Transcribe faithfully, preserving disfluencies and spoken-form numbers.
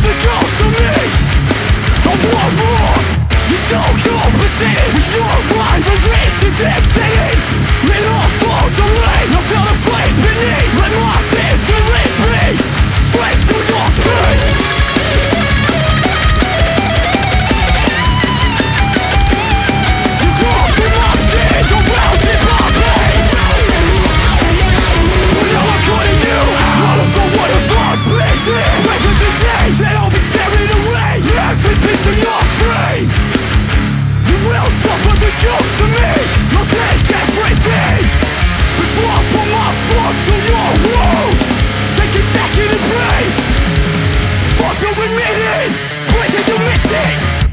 the ghost of me. I want more. You're so compensated with your mind, releasing this city. It all falls away. I feel the flames beneath. Let my sins release me. Straight through your face. You crawl through my skin, surrounded by pain. But now I'm calling you out of the what if I'm busy. Wait for the day that I'll be tearing away every piece of your frame. You will suffer the ghost of me. You'll take everything before I put my foot through your wound. Take a second and breathe. Fuck the meetings. Where did you miss it?